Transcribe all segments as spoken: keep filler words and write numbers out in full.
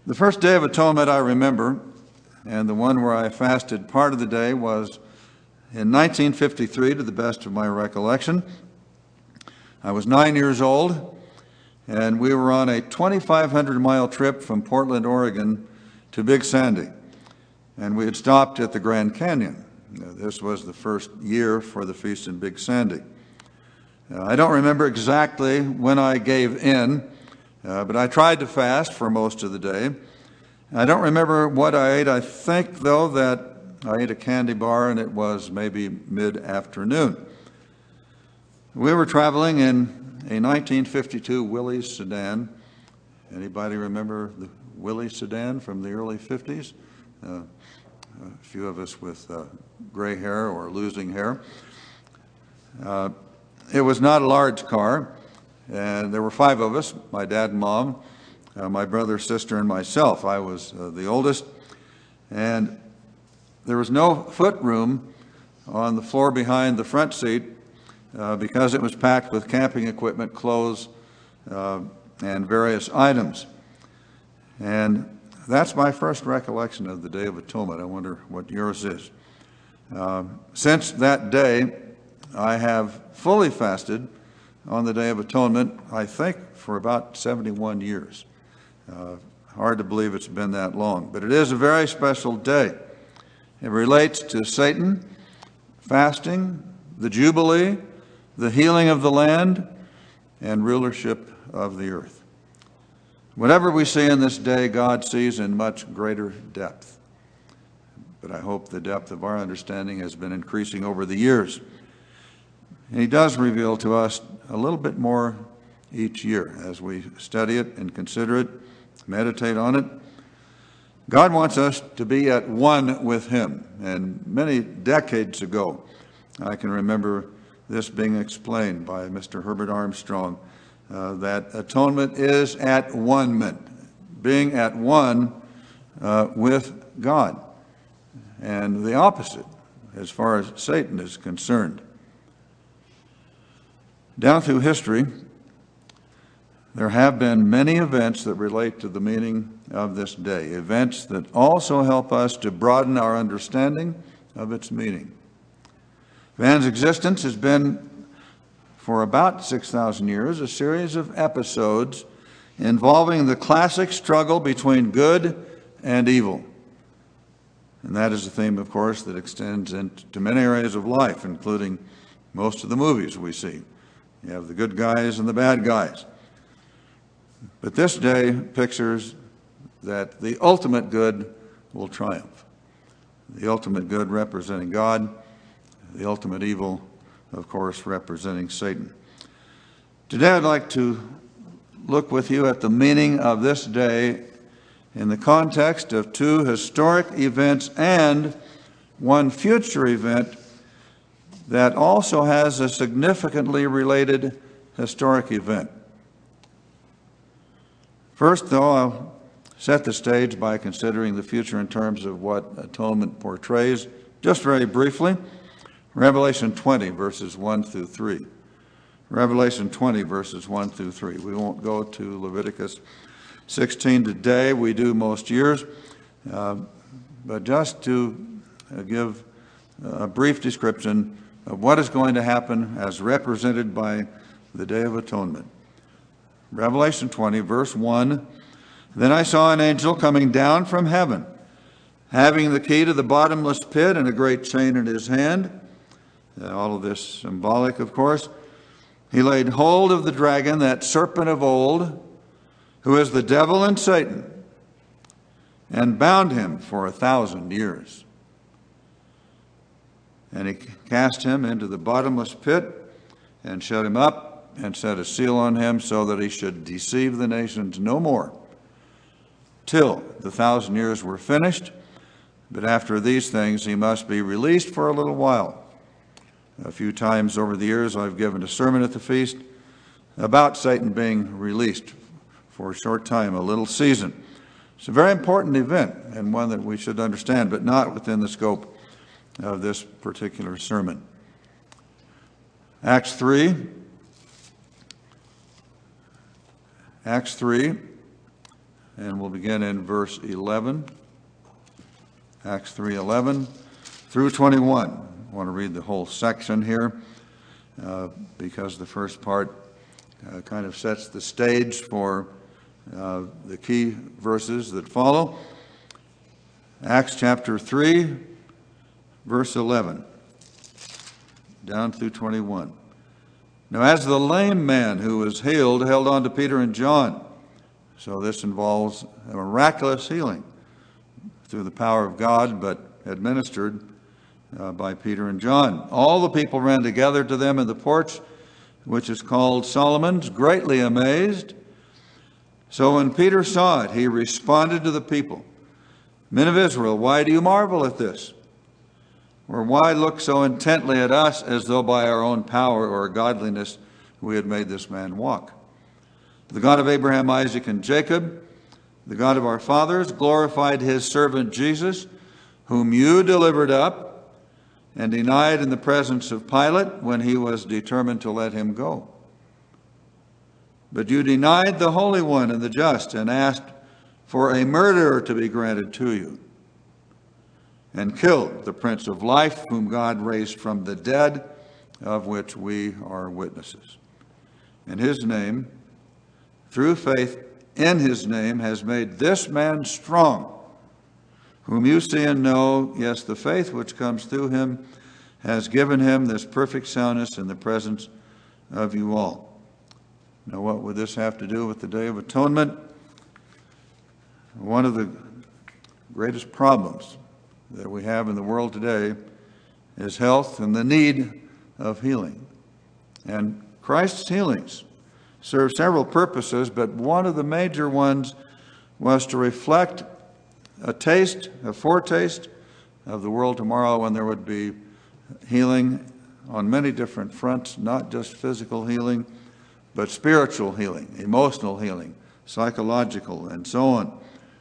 The first Day of Atonement I remember, and the one where I fasted part of the day, was in nineteen fifty-three, to the best of my recollection. I was nine years old, and we were on a twenty-five hundred mile trip from Portland, Oregon to Big Sandy, and we had stopped at the Grand Canyon. This was the first year for the feast in Big Sandy. Uh, I don't remember exactly when I gave in, uh, but I tried to fast for most of the day. I don't remember what I ate. I think, though, that I ate a candy bar, and it was maybe mid-afternoon. We were traveling in a nineteen fifty-two Willys sedan. Anybody remember the Willys sedan from the early fifties? Uh, a few of us with uh, gray hair or losing hair. Uh, it was not a large car, and there were five of us, my dad and mom, uh, my brother, sister, and myself. I was uh, the oldest, and there was no foot room on the floor behind the front seat uh, because it was packed with camping equipment, clothes, uh, and various items. And that's my first recollection of the Day of Atonement. I wonder what yours is. Uh, since that day, I have fully fasted on the Day of Atonement, I think, for about seventy-one years. Uh, hard to believe it's been that long, but it is a very special day. It relates to Satan, fasting, the Jubilee, the healing of the land, and rulership of the earth. Whatever we see in this day, God sees in much greater depth. But I hope the depth of our understanding has been increasing over the years. And he does reveal to us a little bit more each year as we study it and consider it, meditate on it. God wants us to be at one with him. And many decades ago, I can remember this being explained by Mister Herbert Armstrong, uh, that atonement is at one-ment, being at one uh, with God, and the opposite as far as Satan is concerned. Down through history, there have been many events that relate to the meaning of this day, events that also help us to broaden our understanding of its meaning. Man's existence has been, for about six thousand years, a series of episodes involving the classic struggle between good and evil. And that is a theme, of course, that extends into many areas of life, including most of the movies we see. You have the good guys and the bad guys. But this day pictures that the ultimate good will triumph. The ultimate good representing God, the ultimate evil, of course, representing Satan. Today I'd like to look with you at the meaning of this day in the context of two historic events and one future event that also has a significantly related historic event. First, though, I'll set the stage by considering the future in terms of what atonement portrays. Just very briefly, Revelation twenty, verses one through three. Revelation twenty, verses one through three. We won't go to Leviticus sixteen today. We do most years. Uh, but just to uh, give a brief description of what is going to happen as represented by the Day of Atonement. Revelation twenty, verse one, "Then I saw an angel coming down from heaven, having the key to the bottomless pit and a great chain in his hand." Uh, all of this symbolic, of course. "He laid hold of the dragon, that serpent of old, who is the devil and Satan, and bound him for a thousand years. And he cast him into the bottomless pit and shut him up and set a seal on him so that he should deceive the nations no more till the thousand years were finished. But after these things he must be released for a little while." A few times over the years I've given a sermon at the feast about Satan being released for a short time, a little season. It's a very important event and one that we should understand, but not within the scope of this particular sermon. Acts three. Acts three, and we'll begin in verse eleven, Acts three eleven through twenty-one. I want to read the whole section here uh, because the first part uh, kind of sets the stage for uh, the key verses that follow. Acts chapter three, verse eleven, down through twenty-one. Now as the lame man who was healed held on to Peter and John, so this involves a miraculous healing through the power of God, but administered uh, by Peter and John. All the people ran together to them in the porch, which is called Solomon's, greatly amazed. So when Peter saw it, he responded to the people, "Men of Israel, why do you marvel at this? Or why look so intently at us as though by our own power or godliness we had made this man walk? The God of Abraham, Isaac, and Jacob, the God of our fathers, glorified his servant Jesus, whom you delivered up and denied in the presence of Pilate when he was determined to let him go. But you denied the Holy One and the just and asked for a murderer to be granted to you, and killed the Prince of Life, whom God raised from the dead, of which we are witnesses. And his name, through faith in his name, has made this man strong, whom you see and know. Yes, the faith which comes through him has given him this perfect soundness in the presence of you all." Now, what would this have to do with the Day of Atonement? One of the greatest problems that we have in the world today is health and the need of healing. And Christ's healings serve several purposes, but one of the major ones was to reflect a taste, a foretaste of the world tomorrow when there would be healing on many different fronts, not just physical healing, but spiritual healing, emotional healing, psychological, and so on.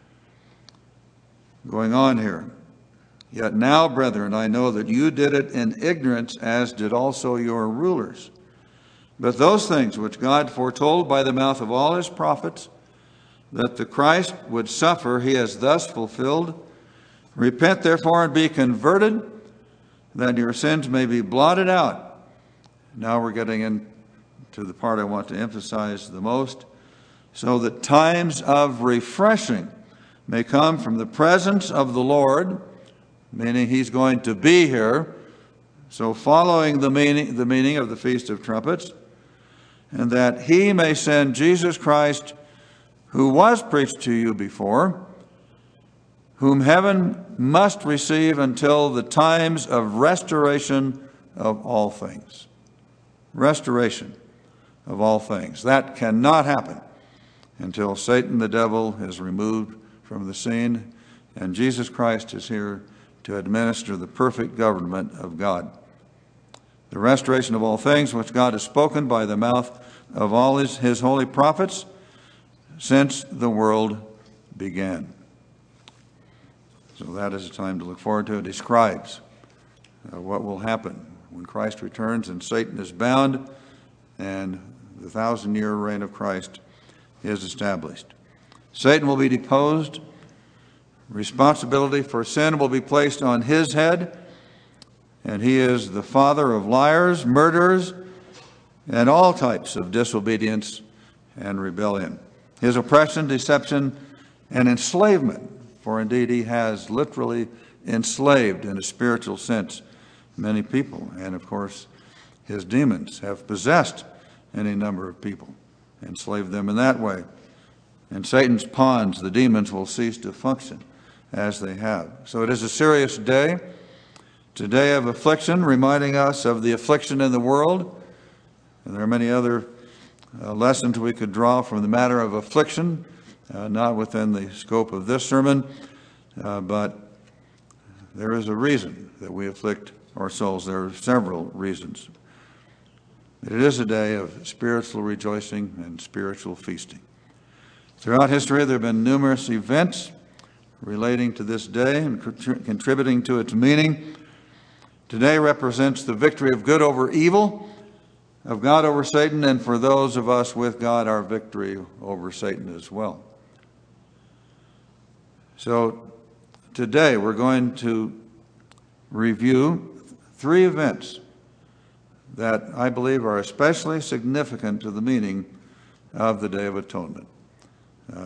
Going on here. Yet now, brethren, I know that you did it in ignorance, as did also your rulers. But those things which God foretold by the mouth of all his prophets, that the Christ would suffer, he has thus fulfilled. Repent therefore and be converted, that your sins may be blotted out. Now we're getting into the part I want to emphasize the most. So that times of refreshing may come from the presence of the Lord, meaning he's going to be here. So following the meaning, the meaning of the Feast of Trumpets, and that he may send Jesus Christ, who was preached to you before, whom heaven must receive until the times of restoration of all things. Restoration of all things. That cannot happen until Satan the devil is removed from the scene and Jesus Christ is here to administer the perfect government of God. The restoration of all things which God has spoken by the mouth of all his, his holy prophets since the world began. So that is a time to look forward to. It describes uh, what will happen when Christ returns and Satan is bound and the thousand-year reign of Christ is established. Satan will be deposed. Responsibility for sin will be placed on his head, and he is the father of liars, murderers, and all types of disobedience and rebellion. His oppression, deception, and enslavement, for indeed he has literally enslaved in a spiritual sense many people, and of course his demons have possessed any number of people, enslaved them in that way. And Satan's pawns, the demons, will cease to function as they have. So it is a serious day. It's a day of affliction, reminding us of the affliction in the world. And there are many other uh, lessons we could draw from the matter of affliction, uh, not within the scope of this sermon, uh, but there is a reason that we afflict our souls. There are several reasons. It is a day of spiritual rejoicing and spiritual feasting. Throughout history, there have been numerous events relating to this day and contributing to its meaning. Today represents the victory of good over evil, of God over Satan, and for those of us with God, our victory over Satan as well. So today we're going to review three events that I believe are especially significant to the meaning of the Day of Atonement. Uh,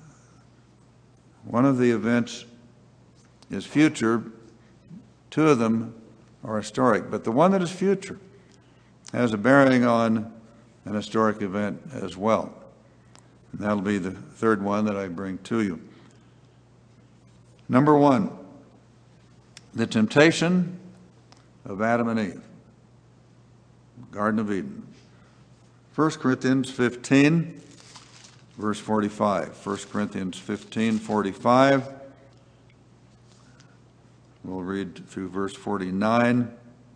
one of the events is future. Two of them are historic, but the one that is future has a bearing on an historic event as well. And that'll be the third one that I bring to you. Number one, the temptation of Adam and Eve, Garden of Eden. First Corinthians fifteen, verse forty-five. First Corinthians fifteen, forty-five. We'll read through verse forty-nine.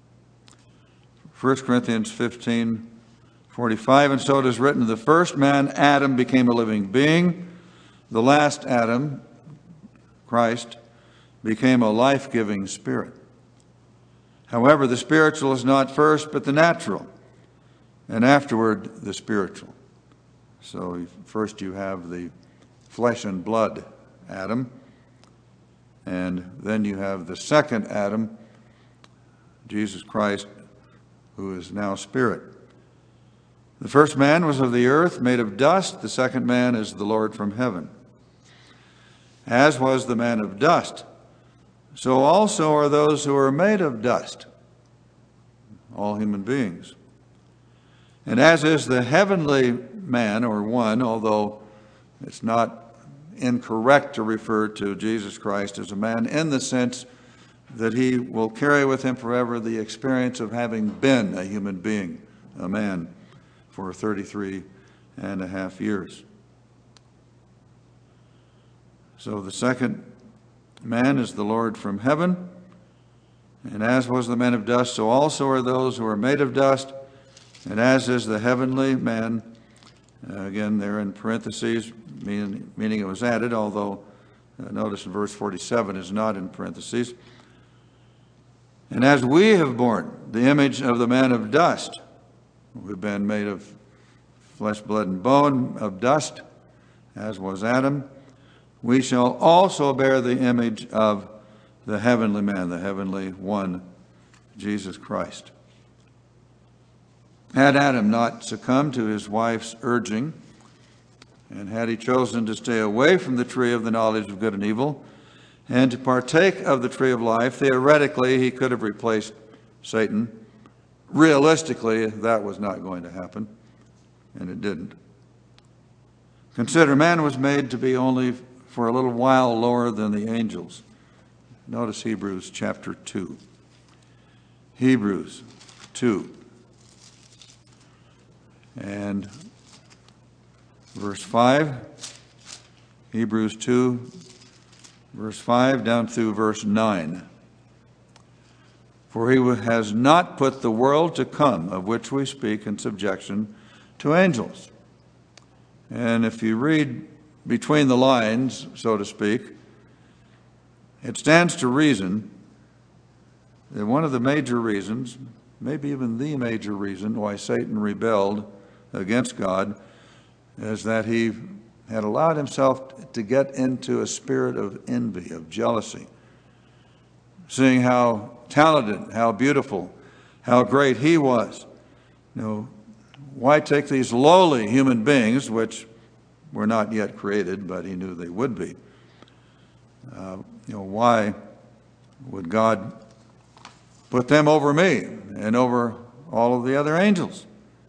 First Corinthians fifteen, forty-five. And so it is written, the first man, Adam, became a living being. The last Adam, Christ, became a life-giving spirit. However, the spiritual is not first, but the natural, and afterward the spiritual. So first you have the flesh and blood Adam, and then you have the second Adam, Jesus Christ, who is now spirit. The first man was of the earth, made of dust. The second man is the Lord from heaven. As was the man of dust, so also are those who are made of dust, all human beings. And as is the heavenly man, or one, although it's not incorrect to refer to Jesus Christ as a man in the sense that he will carry with him forever the experience of having been a human being, a man, for thirty-three and a half years. So the second man is the Lord from heaven, and as was the man of dust, so also are those who are made of dust, and as is the heavenly man, uh, again there in parentheses, meaning, meaning it was added, although uh, notice in verse forty-seven is not in parentheses. And as we have borne the image of the man of dust, we've been made of flesh, blood, and bone, of dust, as was Adam, we shall also bear the image of the heavenly man, the heavenly one, Jesus Christ. Had Adam not succumbed to his wife's urging, and had he chosen to stay away from the tree of the knowledge of good and evil, and to partake of the tree of life, theoretically he could have replaced Satan. Realistically, that was not going to happen, and it didn't. Consider, man was made to be only for a little while lower than the angels. Notice Hebrews chapter two. Hebrews two. And verse five. Hebrews two, verse five, down through verse nine. For he has not put the world to come, of which we speak, in subjection to angels. And if you read between the lines, so to speak, it stands to reason that one of the major reasons, maybe even the major reason why Satan rebelled against God, is that he had allowed himself to get into a spirit of envy, of jealousy, seeing how talented, how beautiful, how great he was. You know, why take these lowly human beings, which were not yet created, but he knew they would be? Uh, you know, why would God put them over me and over all of the other angels?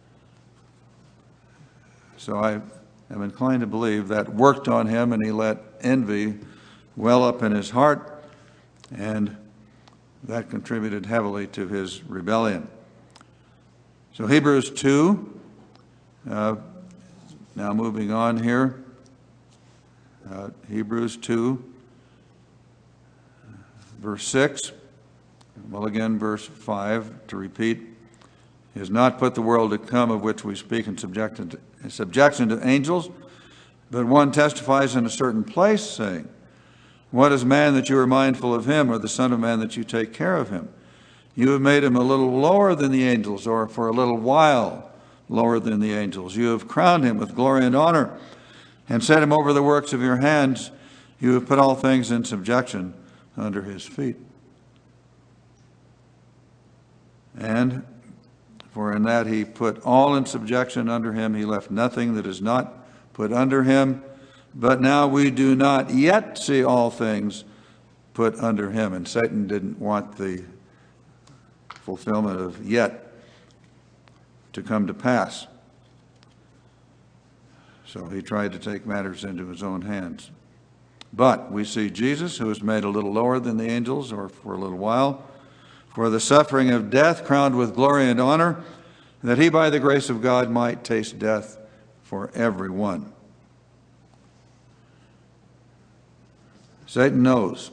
So I am inclined to believe that worked on him, and he let envy well up in his heart, and that contributed heavily to his rebellion. So Hebrews two, uh, now moving on here, uh, Hebrews two, verse six, well again verse five, to repeat, he has not put the world to come, of which we speak, in subjection to, in subjection to angels, but one testifies in a certain place, saying, what is man that you are mindful of him, or the son of man that you take care of him? You have made him a little lower than the angels, or for a little while lower than the angels. You have crowned him with glory and honor, and set him over the works of your hands. You have put all things in subjection under his feet. And for in that he put all in subjection under him, he left nothing that is not put under him. But now we do not yet see all things put under him. And Satan didn't want the fulfillment of yet to come to pass. So he tried to take matters into his own hands. But we see Jesus, who was made a little lower than the angels, or for a little while, for the suffering of death, crowned with glory and honor, that he by the grace of God might taste death for everyone. Satan knows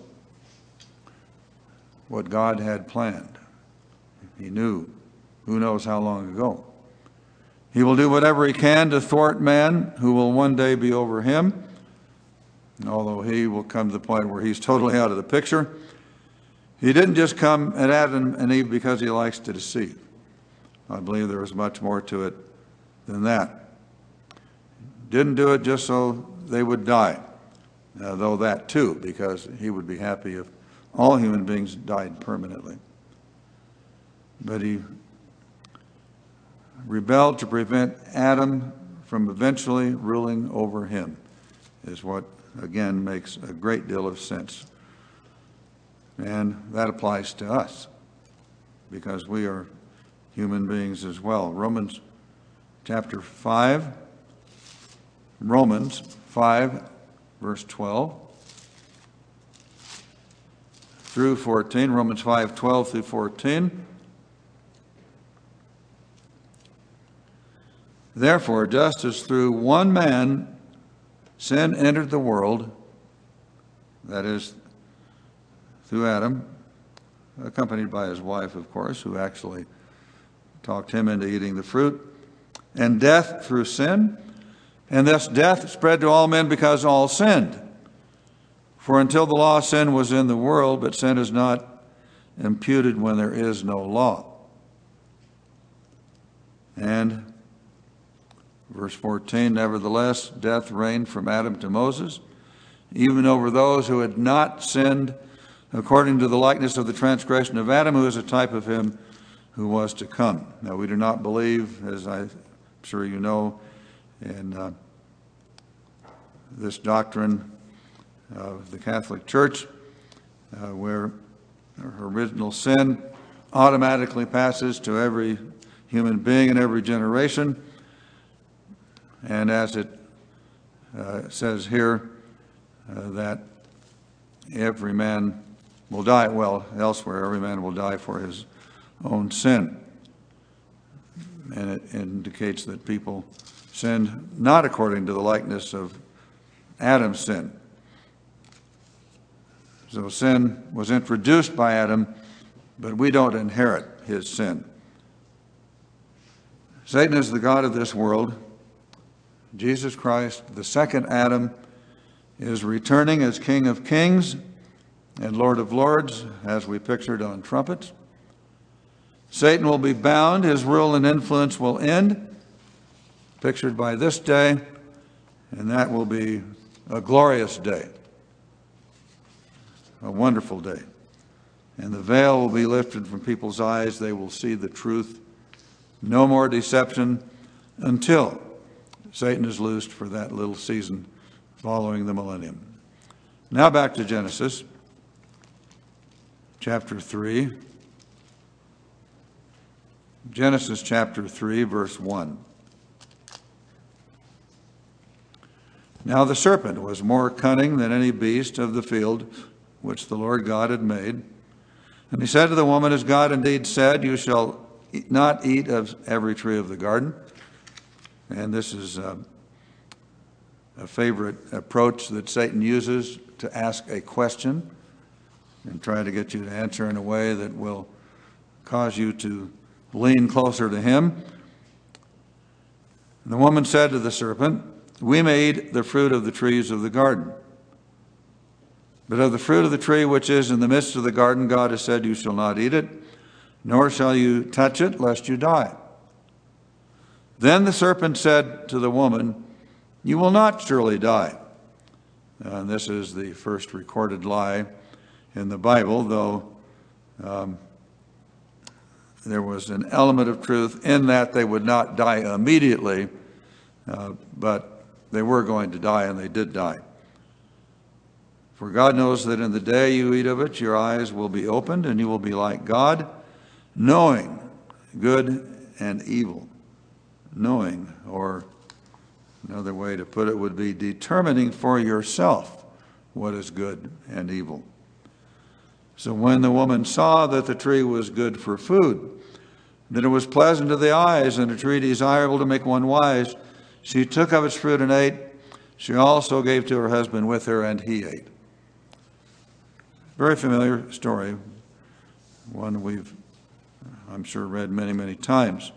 what God had planned. He knew, who knows how long ago. He will do whatever he can to thwart man, who will one day be over him, although he will come to the point where he's totally out of the picture. He didn't just come at Adam and Eve because he likes to deceive. I believe there is much more to it than that. Didn't do it just so they would die, uh, though that too, because he would be happy if all human beings died permanently. But he rebelled to prevent Adam from eventually ruling over him, is what, again, makes a great deal of sense. And that applies to us, because we are human beings as well. Romans chapter five, Romans five, verse twelve through fourteen, Romans five, twelve through fourteen. Therefore, just as through one man sin entered the world, that is, through Adam, accompanied by his wife, of course, who actually talked him into eating the fruit, and death through sin, and thus death spread to all men because all sinned. For until the law, sin was in the world, but sin is not imputed when there is no law. And verse fourteen, nevertheless, death reigned from Adam to Moses, even over those who had not sinned, according to the likeness of the transgression of Adam, who is a type of him who was to come. Now, we do not believe, as I'm sure you know, in uh, this doctrine of the Catholic Church, uh, where original sin automatically passes to every human being in every generation. And as it uh, says here, uh, that every man will die, well, elsewhere, every man will die for his own sin. And it indicates that people sinned not according to the likeness of Adam's sin. So sin was introduced by Adam, but we don't inherit his sin. Satan is the god of this world. Jesus Christ, the second Adam, is returning as King of Kings and Lord of Lords, as we pictured on trumpets. Satan will be bound. His rule and influence will end, pictured by this day, and that will be a glorious day, a wonderful day. And the veil will be lifted from people's eyes. They will see the truth. No more deception until Satan is loosed for that little season following the millennium. Now back to Genesis chapter three. Genesis chapter three, verse one. Now the serpent was more cunning than any beast of the field which the Lord God had made. And he said to the woman, as God indeed said, you shall not eat of every tree of the garden. And this is a, a favorite approach that Satan uses to ask a question and try to get you to answer in a way that will cause you to lean closer to him. And the woman said to the serpent, we may eat the fruit of the trees of the garden. But of the fruit of the tree which is in the midst of the garden, God has said, you shall not eat it, nor shall you touch it, lest you die. Then the serpent said to the woman, you will not surely die. And this is the first recorded lie in the Bible, though um, there was an element of truth in that they would not die immediately, uh, but they were going to die, and they did die. For God knows that in the day you eat of it, your eyes will be opened, and you will be like God, knowing good and evil. Knowing, or another way to put it would be determining for yourself what is good and evil. So when the woman saw that the tree was good for food, that it was pleasant to the eyes, and a tree desirable to make one wise, she took of its fruit and ate. She also gave to her husband with her, and he ate. Very familiar story, one we've, I'm sure, read many, many times.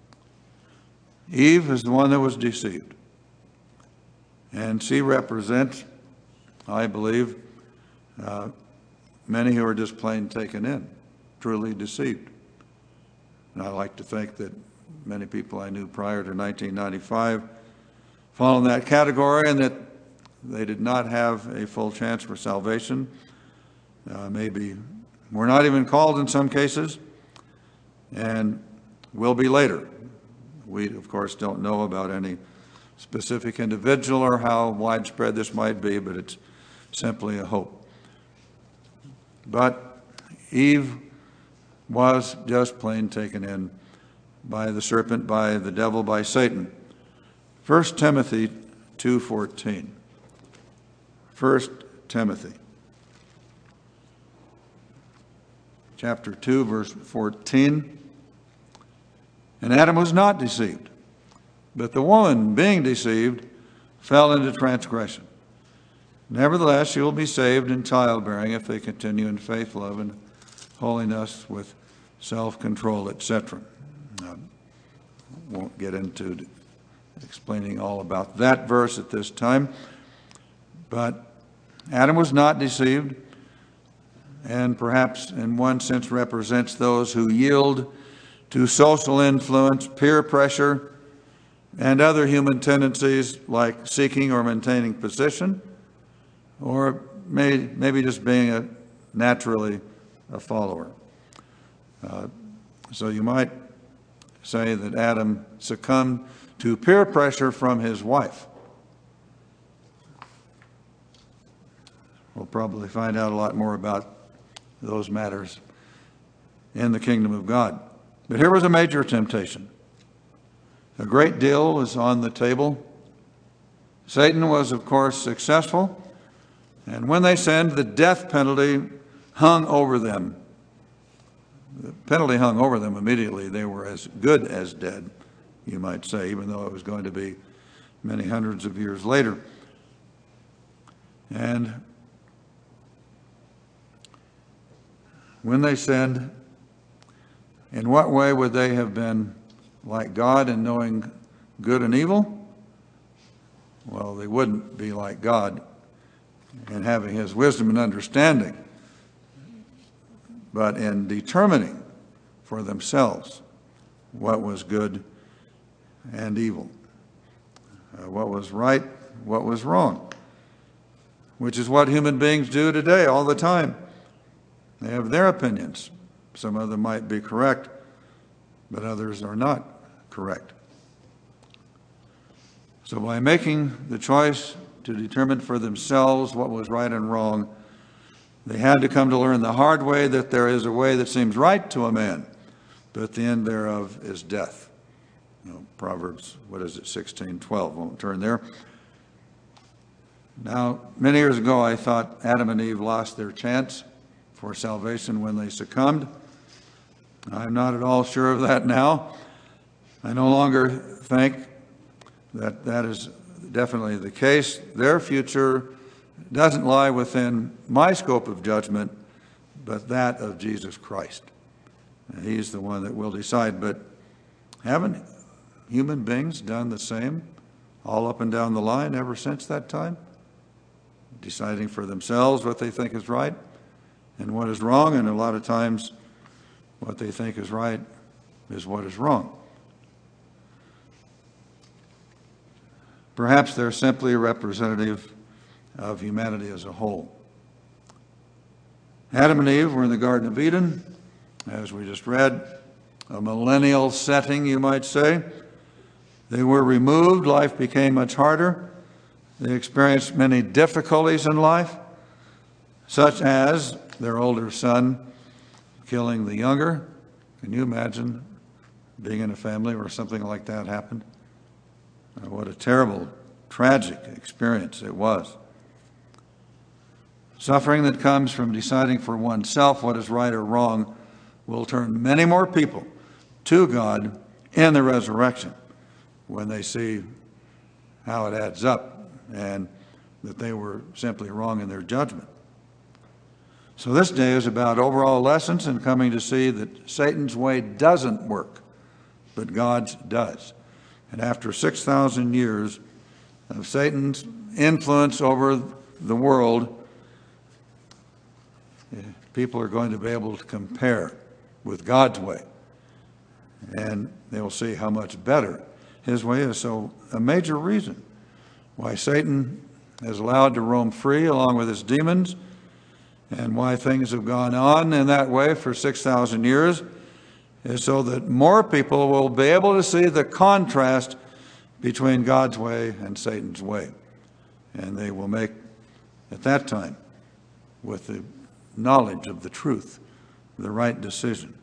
Eve is the one that was deceived. And she represents, I believe, uh, many who are just plain taken in, truly deceived. And I like to think that many people I knew prior to nineteen ninety-five fall in that category, and that they did not have a full chance for salvation. Uh, maybe were not even called in some cases, and will be later. We, of course, don't know about any specific individual or how widespread this might be, but it's simply a hope. But Eve was just plain taken in by the serpent, by the devil, by Satan. First Timothy two fourteen. First Timothy chapter two, verse fourteen. And Adam was not deceived, but the woman, being deceived, fell into transgression. Nevertheless, she will be saved in childbearing if they continue in faith, love, and holiness with self-control, et cetera. I won't get into explaining all about that verse at this time, but Adam was not deceived, and perhaps in one sense represents those who yield to social influence, peer pressure, and other human tendencies like seeking or maintaining position, or may, maybe just being a naturally a follower. Uh, so you might say that Adam succumbed to peer pressure from his wife. We'll probably find out a lot more about those matters in the kingdom of God. But here was a major temptation. A great deal was on the table. Satan was, of course, successful. And when they sinned, the death penalty hung over them. The penalty hung over them immediately. They were as good as dead, you might say, even though it was going to be many hundreds of years later. And when they sinned, in what way would they have been like God in knowing good and evil? Well, they wouldn't be like God in having his wisdom and understanding, but in determining for themselves what was good and evil, uh, what was right, what was wrong, which is what human beings do today all the time. They have their opinions. Some of them might be correct, but others are not correct. So by making the choice to determine for themselves what was right and wrong, they had to come to learn the hard way that there is a way that seems right to a man, but the end thereof is death. You know, Proverbs, what is it, sixteen twelve, won't turn there. Now, many years ago, I thought Adam and Eve lost their chance for salvation when they succumbed. I'm not at all sure of that now. I no longer think that that is definitely the case. Their future doesn't lie within my scope of judgment, but that of Jesus Christ. And he's the one that will decide. But haven't human beings done the same all up and down the line ever since that time? Deciding for themselves what they think is right and what is wrong, and a lot of times what they think is right is what is wrong. Perhaps they're simply representative of humanity as a whole. Adam and Eve were in the Garden of Eden, as we just read, a millennial setting, you might say. They were removed. Life became much harder. They experienced many difficulties in life, such as their older son killing the younger. Can you imagine being in a family where something like that happened? What a terrible, tragic experience it was. Suffering that comes from deciding for oneself what is right or wrong will turn many more people to God in the resurrection when they see how it adds up and that they were simply wrong in their judgment. So this day is about overall lessons and coming to see that Satan's way doesn't work, but God's does. And after six thousand years of Satan's influence over the world, people are going to be able to compare with God's way. And they will see how much better his way is. So a major reason why Satan is allowed to roam free along with his demons, and why things have gone on in that way for six thousand years, is so that more people will be able to see the contrast between God's way and Satan's way. And they will make, at that time, with the knowledge of the truth, the right decision.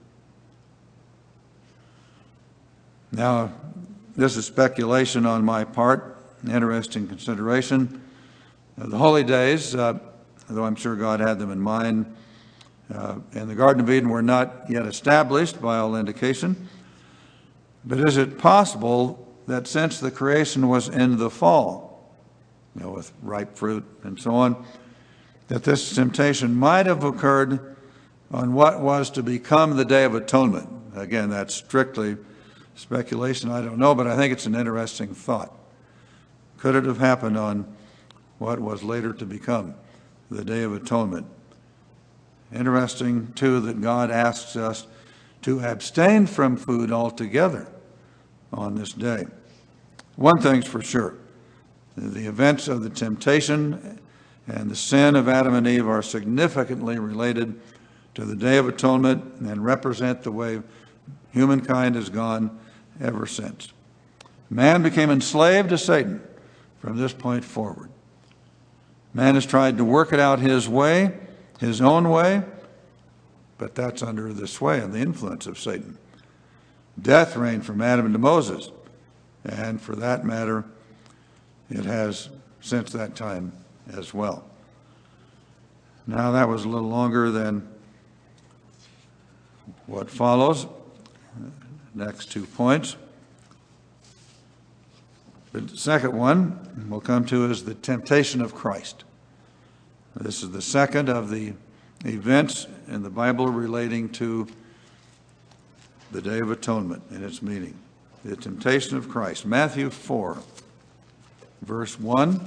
Now, this is speculation on my part, interesting consideration. The holy days, uh, though I'm sure God had them in mind, uh, in the Garden of Eden were not yet established by all indication. But is it possible that since the creation was in the fall, you know, with ripe fruit and so on, that this temptation might have occurred on what was to become the Day of Atonement? Again, that's strictly speculation, I don't know, but I think it's an interesting thought. Could it have happened on what was later to become the Day of Atonement? Interesting, too, that God asks us to abstain from food altogether on this day. One thing's for sure, the events of the temptation and the sin of Adam and Eve are significantly related to the Day of Atonement and represent the way humankind has gone ever since. Man became enslaved to Satan from this point forward. Man has tried to work it out his way, his own way, but that's under the sway and the influence of Satan. Death reigned from Adam to Moses, and for that matter, it has since that time as well. Now, that was a little longer than what follows. Next two points. The second one we'll come to is the temptation of Christ. This is the second of the events in the Bible relating to the Day of Atonement and its meaning. The temptation of Christ. Matthew four, verse one.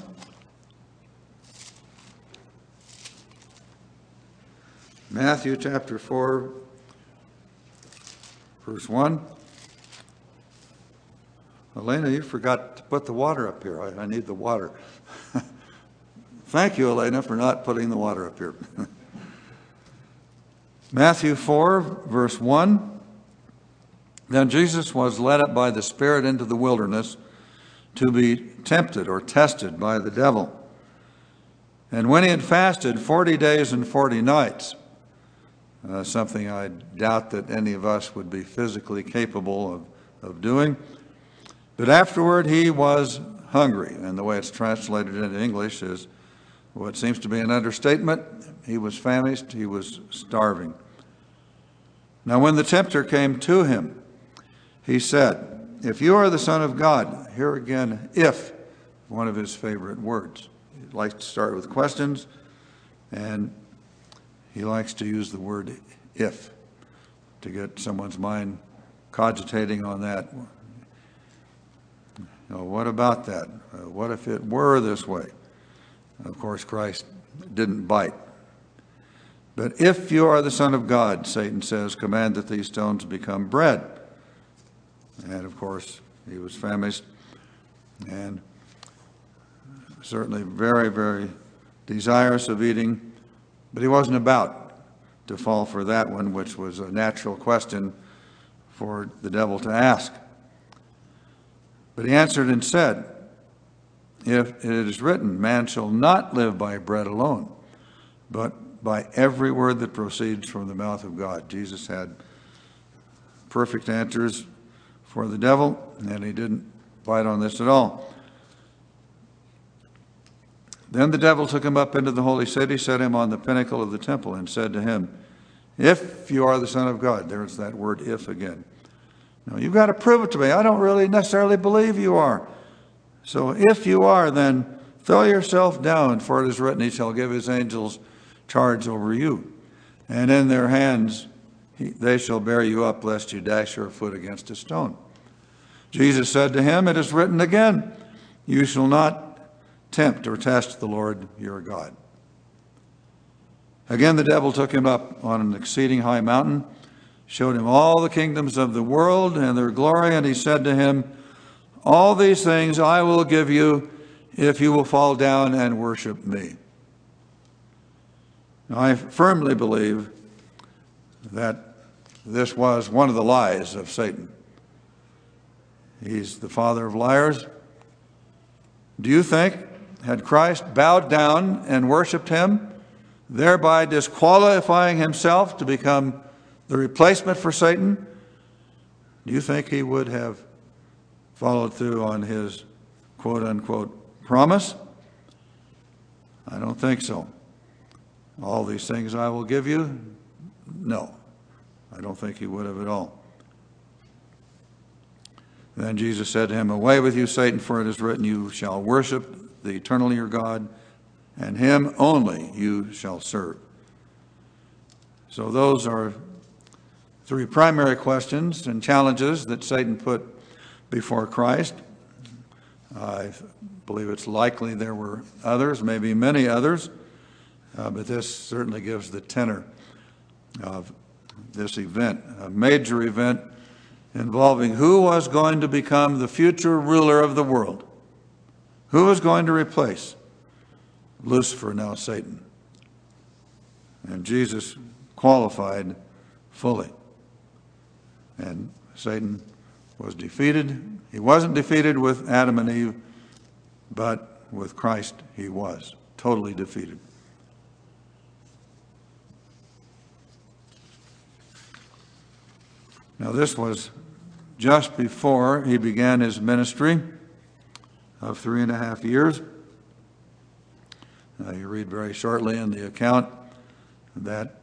Matthew chapter four, verse one. Elena, you forgot to put the water up here. I, I need the water. Thank you, Elena, for not putting the water up here. Matthew four, verse one. Then Jesus was led up by the Spirit into the wilderness to be tempted or tested by the devil. And when he had fasted forty days and forty nights, uh, something I doubt that any of us would be physically capable of, of doing, but afterward he was hungry. And the way it's translated into English is what seems to be an understatement. He was famished, he was starving. Now when the tempter came to him, he said, "If you are the Son of God," here again, if, one of his favorite words. He likes to start with questions, and he likes to use the word if to get someone's mind cogitating on that. You know, what about that? Uh, what if it were this way? Of course, Christ didn't bite. But if you are the Son of God, Satan says, command that these stones become bread. And of course, he was famished and certainly very, very desirous of eating, but he wasn't about to fall for that one, which was a natural question for the devil to ask. But he answered and said, if it is written, man shall not live by bread alone, but by every word that proceeds from the mouth of God. Jesus had perfect answers for the devil, and he didn't bite on this at all. Then the devil took him up into the holy city, set him on the pinnacle of the temple, and said to him, if you are the Son of God, there's that word if again. Now, you've got to prove it to me. I don't really necessarily believe you are. So if you are, then throw yourself down, for it is written, he shall give his angels charge over you. And in their hands he, they shall bear you up, lest you dash your foot against a stone. Jesus said to him, it is written again, you shall not tempt or test the Lord your God. Again, the devil took him up on an exceeding high mountain, showed him all the kingdoms of the world and their glory, and he said to him, all these things I will give you if you will fall down and worship me. Now, I firmly believe that this was one of the lies of Satan. He's the father of liars. Do you think, had Christ bowed down and worshiped him, thereby disqualifying himself to become the replacement for Satan, do you think he would have followed through on his quote-unquote promise? I don't think so. All these things I will give you? No, I don't think he would have at all. Then Jesus said to him, away with you, Satan, for it is written, you shall worship the eternal your God, and him only you shall serve. So those are three primary questions and challenges that Satan put before Christ. I believe it's likely there were others, maybe many others, uh, but this certainly gives the tenor of this event, a major event involving who was going to become the future ruler of the world, who was going to replace Lucifer, now Satan. And Jesus qualified fully. And Satan was defeated. He wasn't defeated with Adam and Eve, but with Christ he was totally defeated. Now, this was just before he began his ministry of three and a half years. Uh, you read very shortly in the account that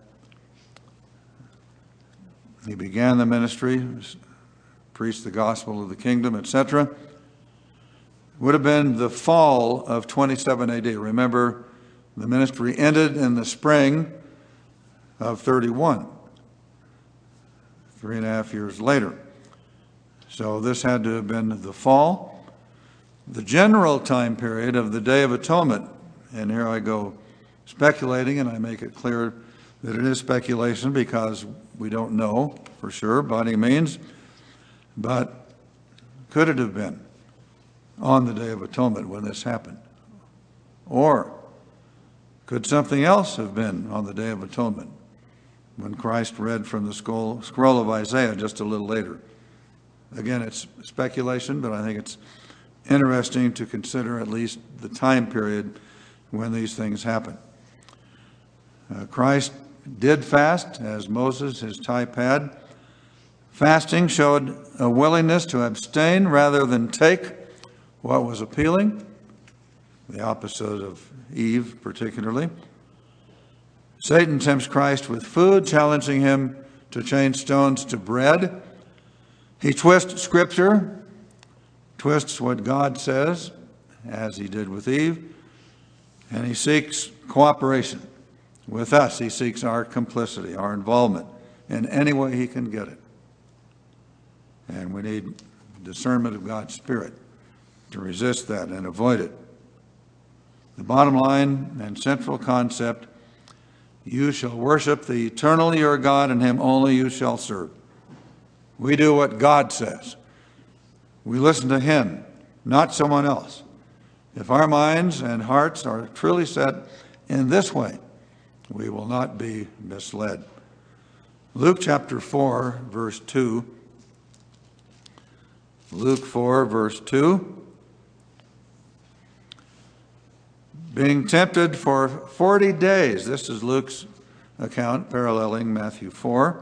he began the ministry, preached the gospel of the kingdom, et cetera. Would have been the fall of twenty-seven A D. Remember, the ministry ended in the spring of thirty-one, three and a half years later. So this had to have been the fall. The general time period of the Day of Atonement, and here I go speculating, and I make it clear that it is speculation because we don't know for sure by any means, but could it have been on the Day of Atonement when this happened? Or could something else have been on the Day of Atonement when Christ read from the scroll, scroll of Isaiah just a little later? Again, it's speculation, but I think it's interesting to consider at least the time period when these things happen. Uh, Christ did fast, as Moses, his type, had. Fasting showed a willingness to abstain rather than take what was appealing, the opposite of Eve particularly. Satan tempts Christ with food, challenging him to change stones to bread. He twists Scripture, twists what God says, as he did with Eve, and he seeks cooperation with us. He seeks our complicity, our involvement in any way he can get it. And we need discernment of God's Spirit to resist that and avoid it. The bottom line and central concept, you shall worship the eternal your God, and him only you shall serve. We do what God says. We listen to him, not someone else. If our minds and hearts are truly set in this way, we will not be misled. Luke chapter four, verse two. Luke four, verse two. Being tempted for forty days. This is Luke's account, paralleling Matthew four.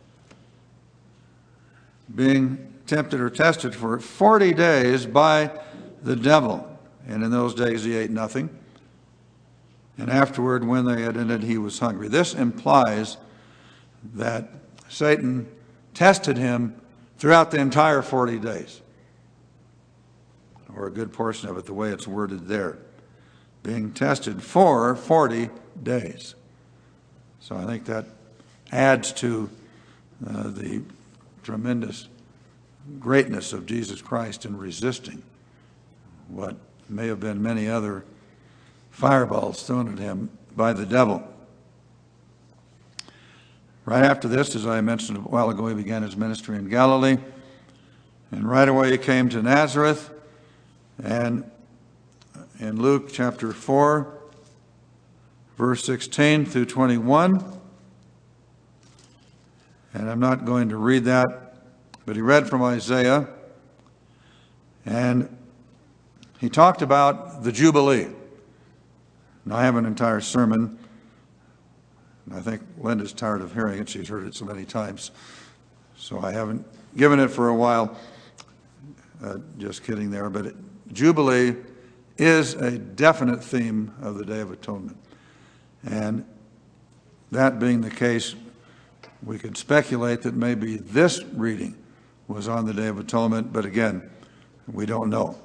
Being tempted or tested for forty days by the devil. And in those days he ate nothing. And afterward, when they had ended, he was hungry. This implies that Satan tested him throughout the entire forty days, or a good portion of it, the way it's worded there. Being tested for forty days. So I think that adds to uh, the tremendous greatness of Jesus Christ in resisting what may have been many other fireballs thrown at him by the devil. Right after this, as I mentioned a while ago, he began his ministry in Galilee. And right away he came to Nazareth. And in Luke chapter four, verse sixteen through twenty-one, and I'm not going to read that, but he read from Isaiah, and he talked about the Jubilee. Now, I have an entire sermon. I think Linda's tired of hearing it. She's heard it so many times. So I haven't given it for a while. Uh, just kidding there. But it, Jubilee is a definite theme of the Day of Atonement. And that being the case, we could speculate that maybe this reading was on the Day of Atonement. But again, we don't know.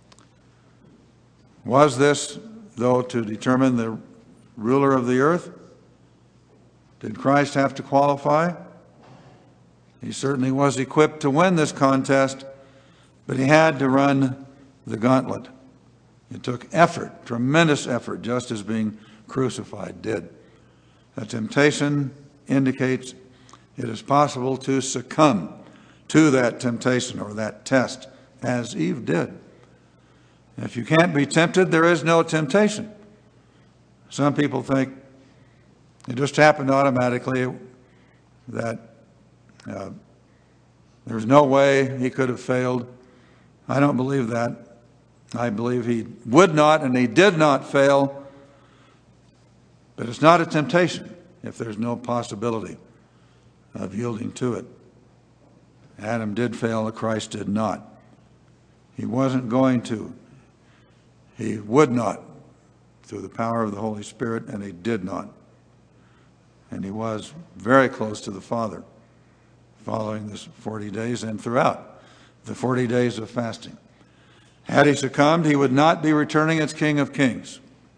Was this, though, to determine the ruler of the earth? Did Christ have to qualify? He certainly was equipped to win this contest, but he had to run the gauntlet. It took effort, tremendous effort, just as being crucified did. A temptation indicates it is possible to succumb to that temptation or that test, as Eve did. If you can't be tempted, there is no temptation. Some people think it just happened automatically, that uh, there's no way he could have failed. I don't believe that. I believe he would not and he did not fail. But it's not a temptation if there's no possibility of yielding to it. Adam did fail, Christ did not. He wasn't going to. He would not through the power of the Holy Spirit, and he did not. And he was very close to the Father following this forty days and throughout the forty days of fasting. Had he succumbed, he would not be returning as King of Kings.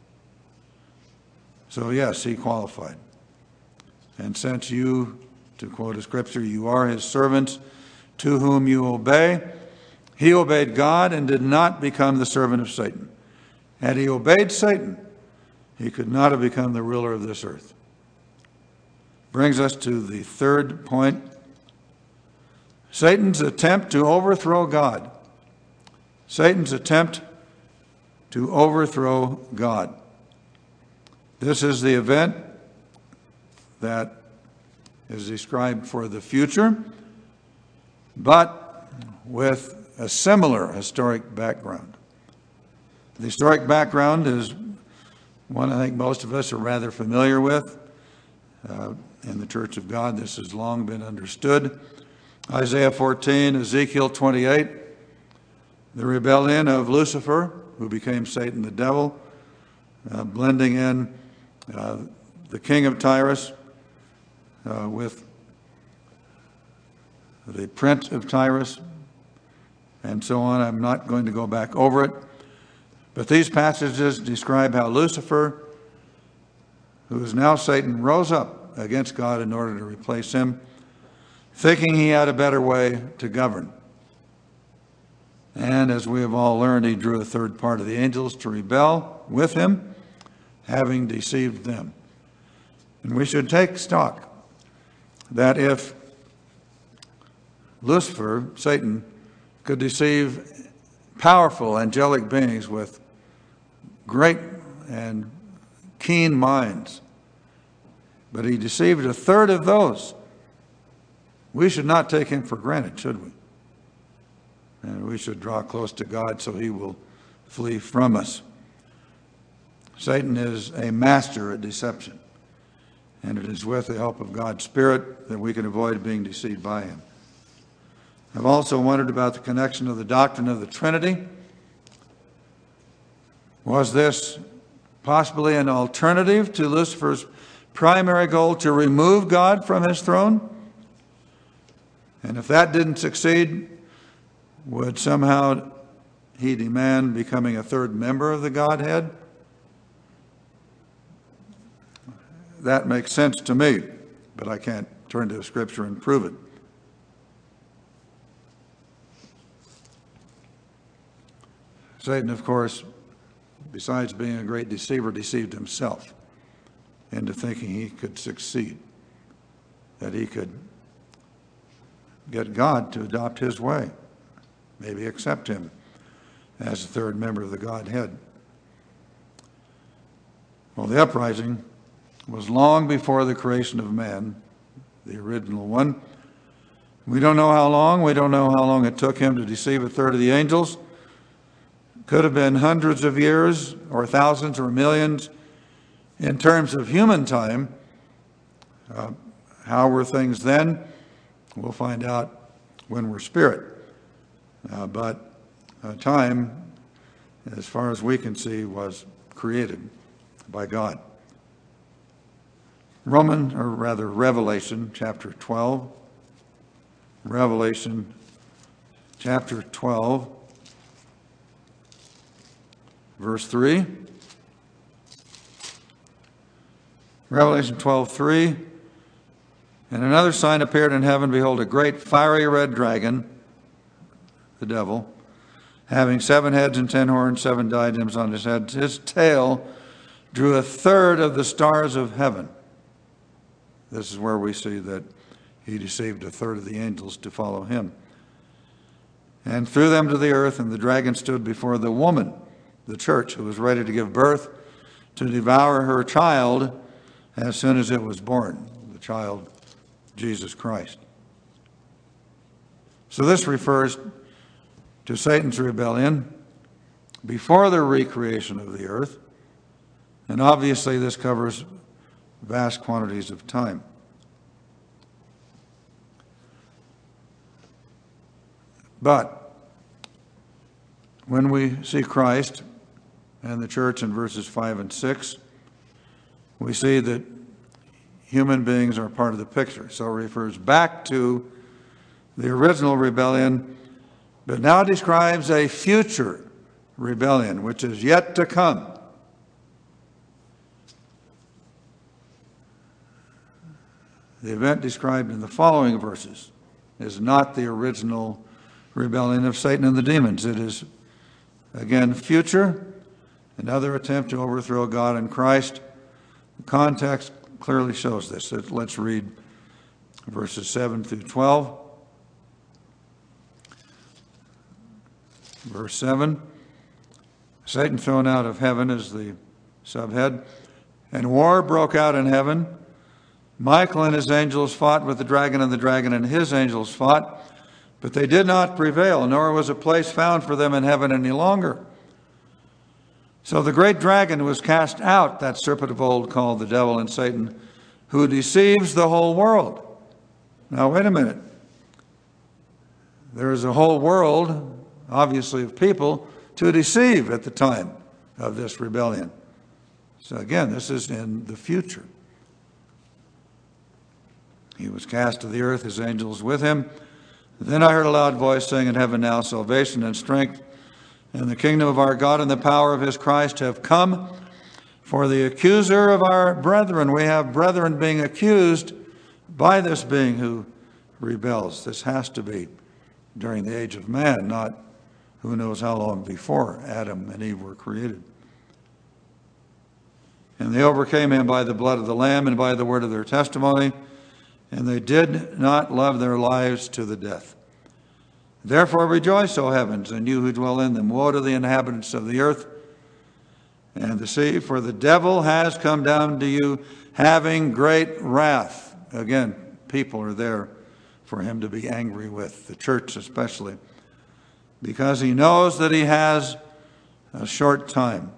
So yes, he qualified. And since you, to quote a scripture, you are his servants to whom you obey, he obeyed God and did not become the servant of Satan. Had he obeyed Satan, he could not have become the ruler of this earth. Brings us to the third point. Satan's attempt to overthrow God. Satan's attempt to overthrow God. This is the event that is described for the future, but with a similar historic background. The historic background is one I think most of us are rather familiar with. Uh, in the Church of God, this has long been understood. Isaiah fourteen, Ezekiel twenty-eight, the rebellion of Lucifer, who became Satan the devil, uh, blending in uh, the king of Tyrus uh, with the prince of Tyrus, and so on. I'm not going to go back over it. But these passages describe how Lucifer, who is now Satan, rose up against God in order to replace him, thinking he had a better way to govern. And as we have all learned, he drew a third part of the angels to rebel with him, having deceived them. And we should take stock that if Lucifer, Satan, could deceive powerful angelic beings with great and keen minds. But he deceived a third of those. We should not take him for granted, should we? And we should draw close to God so he will flee from us. Satan is a master at deception. And it is with the help of God's Spirit that we can avoid being deceived by him. I've also wondered about the connection of the doctrine of the Trinity. Was this possibly an alternative to Lucifer's primary goal to remove God from his throne? And if that didn't succeed, would somehow he demand becoming a third member of the Godhead? That makes sense to me, but I can't turn to Scripture and prove it. Satan, of course, besides being a great deceiver, deceived himself into thinking he could succeed, that he could get God to adopt his way, maybe accept him as a third member of the Godhead. Well, the uprising was long before the creation of man, the original one. We don't know how long. We don't know how long it took him to deceive a third of the angels. Could have been hundreds of years or thousands or millions. In terms of human time, uh, how were things then? We'll find out when we're spirit. Uh, but uh, time, as far as we can see, was created by God. Roman, or rather Revelation chapter twelve. Revelation chapter twelve, verse three. Revelation twelve, three. And another sign appeared in heaven, behold, a great fiery red dragon, the devil, having seven heads and ten horns, seven diadems on his head. His tail drew a third of the stars of heaven. This is where we see that he deceived a third of the angels to follow him. And threw them to the earth, and the dragon stood before the woman, the church, who was ready to give birth, to devour her child as soon as it was born, the child, Jesus Christ. So this refers to Satan's rebellion before the recreation of the earth, and obviously this covers vast quantities of time. But when we see Christ and the church in verses five and six, we see that human beings are part of the picture. So it refers back to the original rebellion, but now describes a future rebellion, which is yet to come. The event described in the following verses is not the original rebellion of Satan and the demons. It is, again, future, another attempt to overthrow God and Christ. The context clearly shows this. Let's read verses seven through twelve. Verse seven, Satan thrown out of heaven is the subhead, and war broke out in heaven. Michael and his angels fought with the dragon, and the dragon and his angels fought, but they did not prevail, nor was a place found for them in heaven any longer. So the great dragon was cast out, that serpent of old called the devil and Satan, who deceives the whole world. Now, wait a minute. There is a whole world, obviously, of people to deceive at the time of this rebellion. So again, this is in the future. He was cast to the earth, his angels with him. Then I heard a loud voice saying in heaven, now salvation and strength and the kingdom of our God and the power of his Christ have come. For the accuser of our brethren, we have brethren being accused by this being who rebels. This has to be during the age of man, not who knows how long before Adam and Eve were created. And they overcame him by the blood of the Lamb and by the word of their testimony, and they did not love their lives to the death. Therefore rejoice, O heavens, and you who dwell in them. Woe to the inhabitants of the earth, and the sea, for the devil has come down to you having great wrath. Again, people are there for him to be angry with, the church especially, because he knows that he has a short time.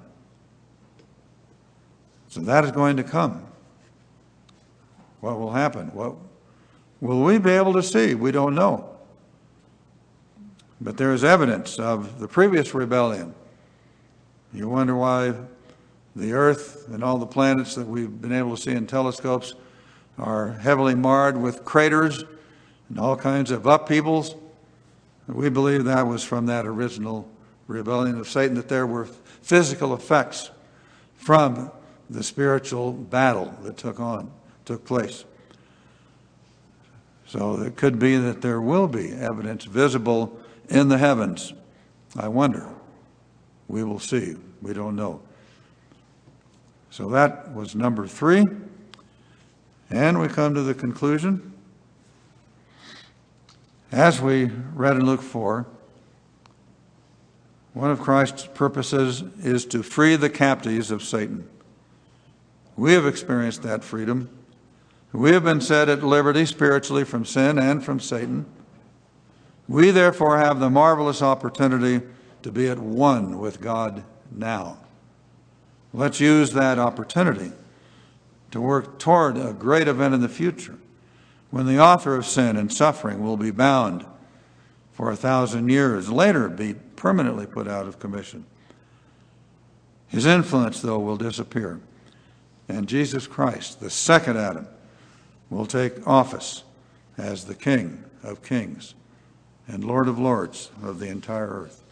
So that is going to come. What will happen? What will we be able to see? We don't know. But there is evidence of the previous rebellion. You wonder why the earth and all the planets that we've been able to see in telescopes are heavily marred with craters and all kinds of upheavals. We believe that was from that original rebellion of Satan, that there were physical effects from the spiritual battle that took on, took place. So it could be that there will be evidence visible in the heavens. I wonder. We will see. We don't know. So that was number three. And we come to the conclusion. As we read in Luke four, one of Christ's purposes is to free the captives of Satan. We have experienced that freedom. We have been set at liberty spiritually from sin and from Satan. We therefore have the marvelous opportunity to be at one with God now. Let's use that opportunity to work toward a great event in the future, when the author of sin and suffering will be bound for a thousand years, later be permanently put out of commission. His influence, though, will disappear. And Jesus Christ, the second Adam, will take office as the King of kings and Lord of lords of the entire earth.